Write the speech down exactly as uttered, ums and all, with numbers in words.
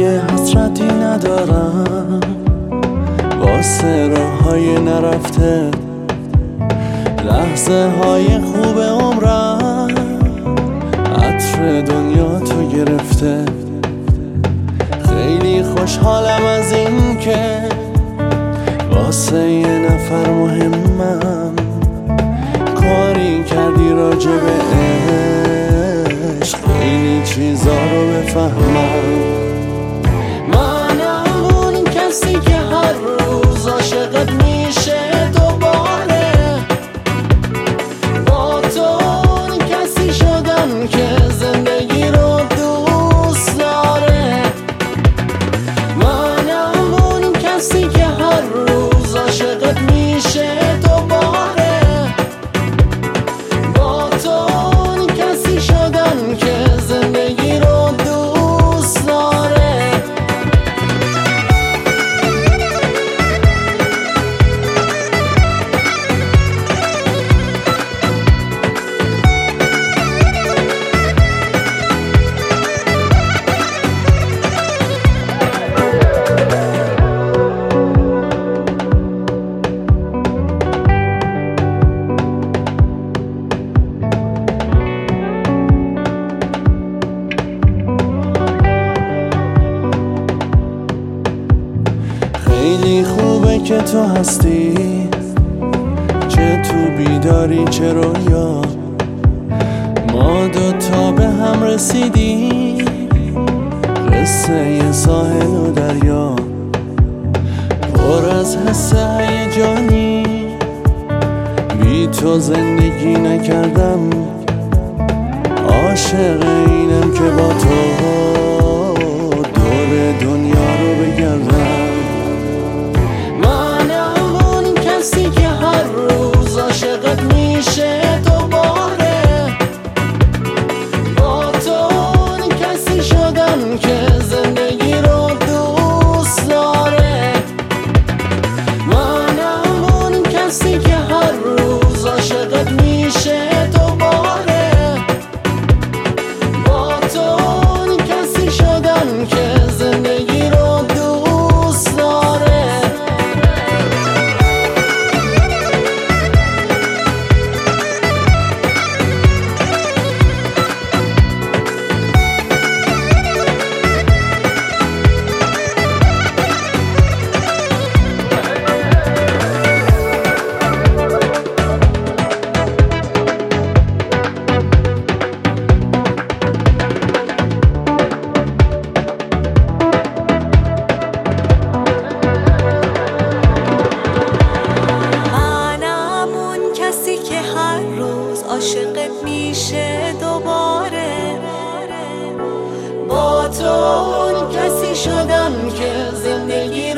دیگه حسرتی ندارم واسه راه های نرفته، لحظه های خوب عمرم عطر دنیا تو گرفته. خیلی خوشحالم از این که واسه یه نفر مهمم کاری کردی راجع به عشق، خیلی چیزا رو بفهمم. منم اون کسی که هر روز عاشقت میشه دوباره، با تو اون کسی شدم که زندگی رو دوست داره. منم اون کسی که هر روز عاشقت میشه دوباره، با تو اون کسی شدم که زندگی رو دوست داره. خیلی خوبه که تو هستی، چه تو بیداری چه رویا، ما دوتا به هم رسیدیم، قصه یه ساحل و دریا، پر از حس هیجانی. بی تو زندگی نکردم، عاشق اینم که با تو دور دنیا رو بگردم. که هر روز عاشقت میشه دوباره، با تو اون کسی شدم که زندگی رو دوست داره. منم اون کسی که هر روز عاشقت میشه دوباره، با تو اون کسی شدم که زندگی رو دوست داره. عاشقت میشه دوباره، با تو اون کسی شدم که زندگی